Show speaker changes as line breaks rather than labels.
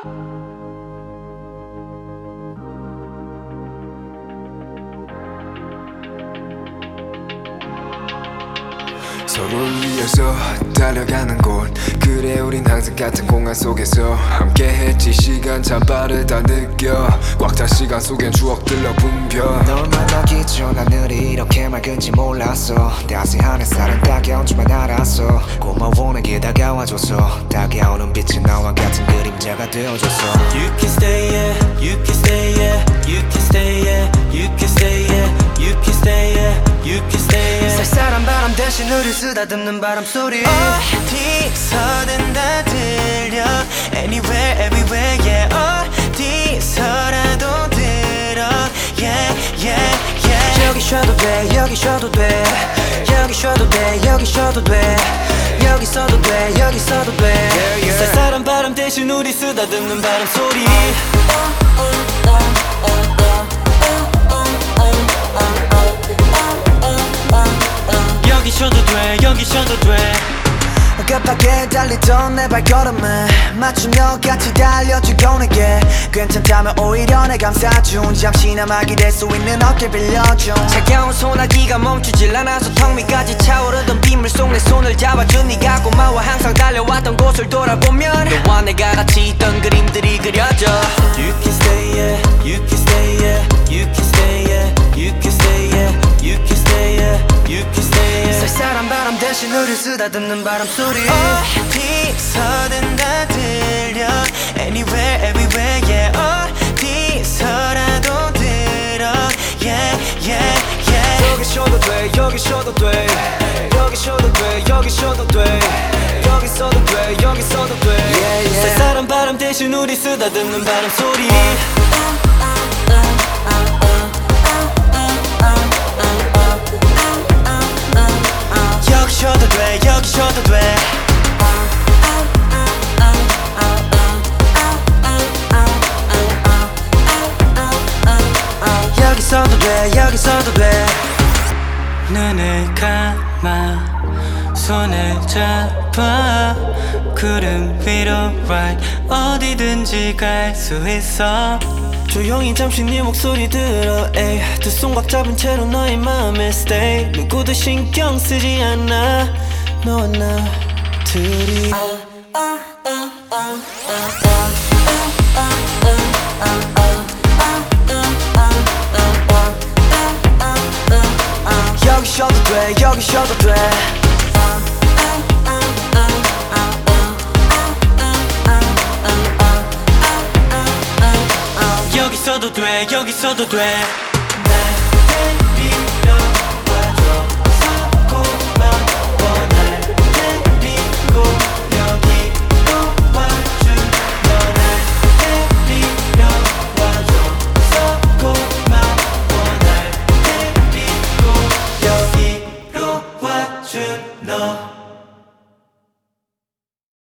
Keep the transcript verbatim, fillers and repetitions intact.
서로를 위해서 달려가는 곳, 그래 우린 항상 같은 공간 속에서 함께했지. 시간 참 빠르다 느껴. 꽉 찬 시간 속엔 추억들로 붐벼.
널 만나기 전 하늘이 이렇게 맑은지 몰랐어. 따스한 햇살은 따가운 줄만 알았어. 고마워 내게 다가와줘서. 다가오는 빛이 나와 같은 그림자가 되어줘서.
You can stay yeah, you can stay yeah, you can stay yeah, you can stay yeah, you can stay yeah, you can stay yeah.
쌀쌀한 바람 대신 우릴 쓰다듬는 바람 소리. 어디서든 다 들려. Anywhere everywhere yeah. 어디서라도 들어 yeah yeah yeah. 여기 쉬어도 돼 여기 쉬어도 돼 여기 쉬어도 돼 여기 쉬어도 돼 여기 있어도 돼 여기 있어도 돼 yeah, yeah.
쌀쌀한 바람 대신 우리 쓰다듬는 바람 소리. 여기 쉬어도 돼 여기 쉬어도 돼.
급하게 달리던 내 발걸음을 맞추며 같이 달려주고 내게 괜찮다면 오히려 내 감싸준 잠시나마 기댈 수 있는 어깨 빌려줘. 차가운 소나기가 멈추질 않아서 턱 밑까지 차오르던 빗물 속 내 손을 잡아준 네가 고마워. 항상 달려왔던 곳을 돌아보면 너와 내가 같이 있던 그림들이 그려져.
You can stay yeah, you can stay yeah, you can stay yeah, you can stay yeah, you can stay yeah, you can stay yeah.
쌀쌀한 바람 대신 우릴 쓰다듬는 바람 소리. 어디서든 다 들려. Anywhere everywhere yeah. 어디서라도 들어 yeah yeah yeah.
여기 쉬어도 돼 여기 쉬어도 돼 여기 쉬어도 돼 여기 쉬어도 돼 여기 있어도 돼 여기 있어도 돼
yeah, yeah.
쌀쌀한 바람 대신 우리 쓰다듬는 바람 소리.
여기 쉬어도 돼 여기 쉬어도 돼 여기 있어도 돼 여기 있어도 돼.
눈을 감아 손을 잡아 구름 위로 right 어디든지 갈 수 있어. 조용히 잠시 네 목소리 들어 에이. 두 손 꽉 잡은 채로 너의 마음에 stay. 누구도 신경 쓰지 않아 너와 나 둘이.
여기 쉬어도 돼 여기 쉬어도 돼.
여기 있어도 돼 여기 있어도 돼.